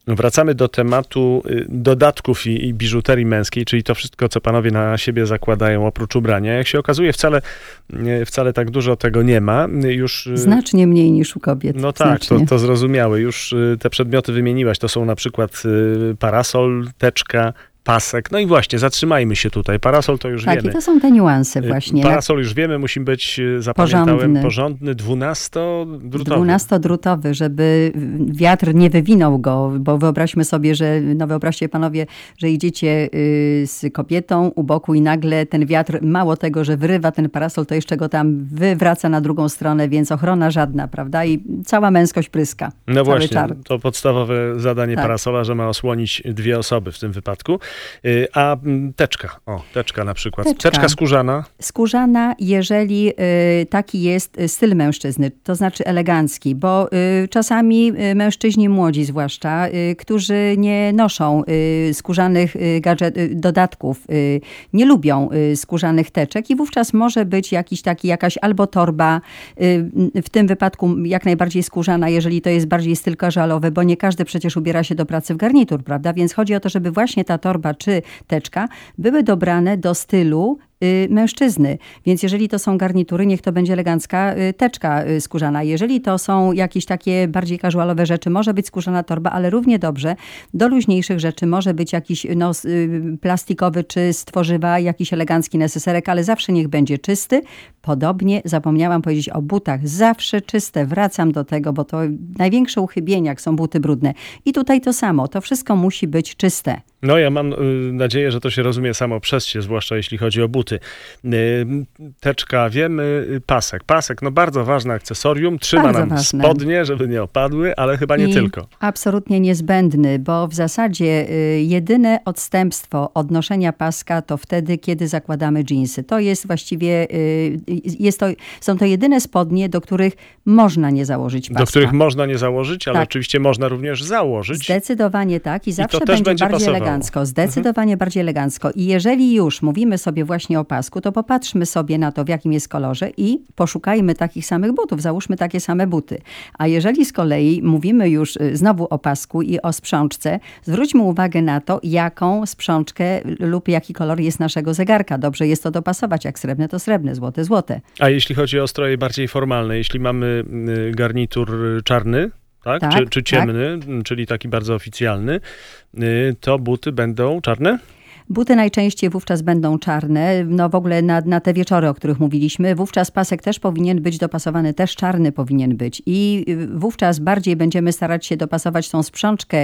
Wracamy do tematu dodatków i biżuterii męskiej, czyli to wszystko, co panowie na siebie zakładają oprócz ubrania. Jak się okazuje, wcale tak dużo tego nie ma. Już znacznie mniej niż u kobiet. No tak, to zrozumiałe. Już te przedmioty wymieniłaś. To są na przykład parasol, teczka, pasek. No i właśnie, zatrzymajmy się tutaj. Parasol to już wiemy. Tak, i to są te niuanse właśnie. Parasol już wiemy, musi być, zapamiętałem, porządny 12-drutowy. 12-drutowy, żeby wiatr nie wywinął go, bo wyobraźmy sobie, wyobraźcie panowie, że idziecie z kobietą u boku i nagle ten wiatr, mało tego, że wyrywa ten parasol, to jeszcze go tam wywraca na drugą stronę, więc ochrona żadna, prawda? I cała męskość pryska. No właśnie, to podstawowe zadanie parasola, że ma osłonić 2 osoby w tym wypadku. A teczka na przykład. Teczka skórzana. Skórzana, jeżeli taki jest styl mężczyzny, to znaczy elegancki, bo czasami mężczyźni młodzi zwłaszcza, którzy nie noszą skórzanych dodatków, nie lubią skórzanych teczek i wówczas może być jakaś albo torba, w tym wypadku jak najbardziej skórzana, jeżeli to jest bardziej styl casualowy, bo nie każdy przecież ubiera się do pracy w garnitur, prawda? Więc chodzi o to, żeby właśnie ta torba czy teczka były dobrane do stylu mężczyzny. Więc jeżeli to są garnitury, niech to będzie elegancka teczka skórzana. Jeżeli to są jakieś takie bardziej casualowe rzeczy, może być skórzana torba, ale równie dobrze do luźniejszych rzeczy może być jakiś plastikowy czy z tworzywa, jakiś elegancki neseserek, ale zawsze niech będzie czysty. Podobnie zapomniałam powiedzieć o butach. Zawsze czyste. Wracam do tego, bo to największe uchybienie, jak są buty brudne. I tutaj to samo. To wszystko musi być czyste. No ja mam nadzieję, że to się rozumie samo przez się, zwłaszcza jeśli chodzi o buty. Teczka, wiemy, pasek, no bardzo ważne akcesorium, trzyma bardzo nam ważne. Spodnie, żeby nie opadły, ale chyba nie tylko. Absolutnie niezbędny, bo w zasadzie jedyne odstępstwo od noszenia paska to wtedy, kiedy zakładamy dżinsy. To jest właściwie, są to jedyne spodnie, do których można nie założyć paska. Do których można nie założyć, ale oczywiście można również założyć. Zdecydowanie tak i zawsze będzie bardziej pasowało. Elegancko. Zdecydowanie bardziej elegancko. I jeżeli już mówimy sobie właśnie o pasku, to popatrzmy sobie na to, w jakim jest kolorze i poszukajmy takich samych butów. Załóżmy takie same buty. A jeżeli z kolei mówimy już znowu o pasku i o sprzączce, zwróćmy uwagę na to, jaką sprzączkę lub jaki kolor jest naszego zegarka. Dobrze jest to dopasować. Jak srebrne, to srebrne, złote, złote. A jeśli chodzi o stroje bardziej formalne, jeśli mamy garnitur czarny, tak? Czy ciemny, czyli taki bardzo oficjalny, to buty będą czarne? Buty najczęściej wówczas będą czarne, no w ogóle na te wieczory, o których mówiliśmy. Wówczas pasek też powinien być dopasowany, też czarny powinien być. I wówczas bardziej będziemy starać się dopasować tą sprzączkę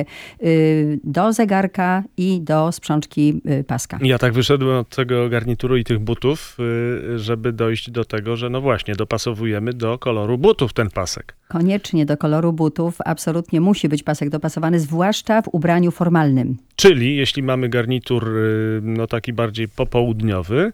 do zegarka i do sprzączki paska. Ja tak wyszedłem od tego garnituru i tych butów, żeby dojść do tego, że no właśnie, dopasowujemy do koloru butów ten pasek. Koniecznie do koloru butów absolutnie musi być pasek dopasowany, zwłaszcza w ubraniu formalnym. Czyli jeśli mamy garnitur no taki bardziej popołudniowy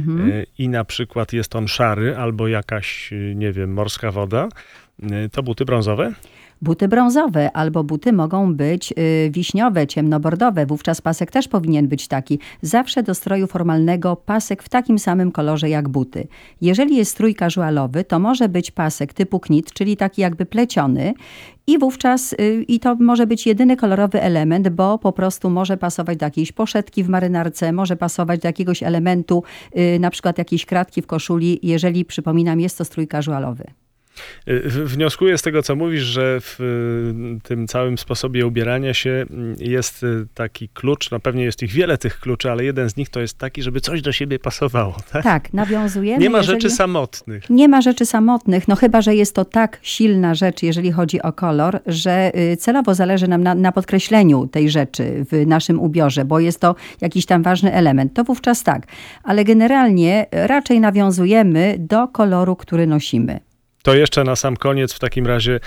i na przykład jest on szary albo jakaś, nie wiem, morska woda, to buty brązowe? Buty brązowe albo buty mogą być wiśniowe, ciemnobordowe. Wówczas pasek też powinien być taki. Zawsze do stroju formalnego pasek w takim samym kolorze jak buty. Jeżeli jest strój casualowy, to może być pasek typu knit, czyli taki jakby pleciony. I wówczas, i to może być jedyny kolorowy element, bo po prostu może pasować do jakiejś poszetki w marynarce, może pasować do jakiegoś elementu, na przykład jakiejś kratki w koszuli, jeżeli, przypominam, jest to strój casualowy. Wnioskuję z tego, co mówisz, że w tym całym sposobie ubierania się jest taki klucz, no pewnie jest ich wiele tych kluczy, ale jeden z nich to jest taki, żeby coś do siebie pasowało. Tak, tak, nawiązujemy. Nie ma rzeczy samotnych. Nie ma rzeczy samotnych, no chyba, że jest to tak silna rzecz, jeżeli chodzi o kolor, że celowo zależy nam na podkreśleniu tej rzeczy w naszym ubiorze, bo jest to jakiś tam ważny element. To wówczas tak, ale generalnie raczej nawiązujemy do koloru, który nosimy. To jeszcze na sam koniec w takim razie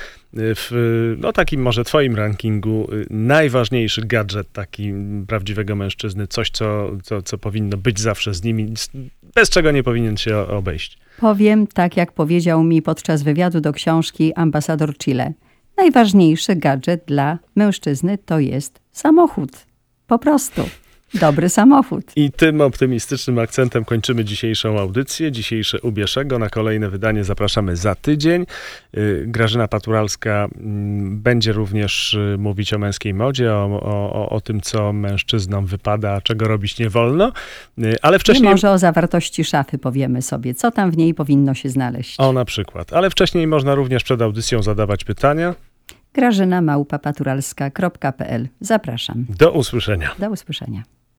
w takim może twoim rankingu najważniejszy gadżet taki prawdziwego mężczyzny, coś co powinno być zawsze z nimi, bez czego nie powinien się obejść. Powiem tak, jak powiedział mi podczas wywiadu do książki ambasador Chile. Najważniejszy gadżet dla mężczyzny to jest samochód. Po prostu. dobry samochód. I tym optymistycznym akcentem kończymy dzisiejszą audycję, dzisiejsze Ubieszego. Na kolejne wydanie zapraszamy za tydzień. Grażyna Paturalska będzie również mówić o męskiej modzie, o tym, co mężczyznom wypada, a czego robić nie wolno. Ale wcześniej... I może o zawartości szafy powiemy sobie, co tam w niej powinno się znaleźć. O, na przykład. Ale wcześniej można również przed audycją zadawać pytania. Grażyna@paturalska.pl. Zapraszam. Do usłyszenia. Do usłyszenia.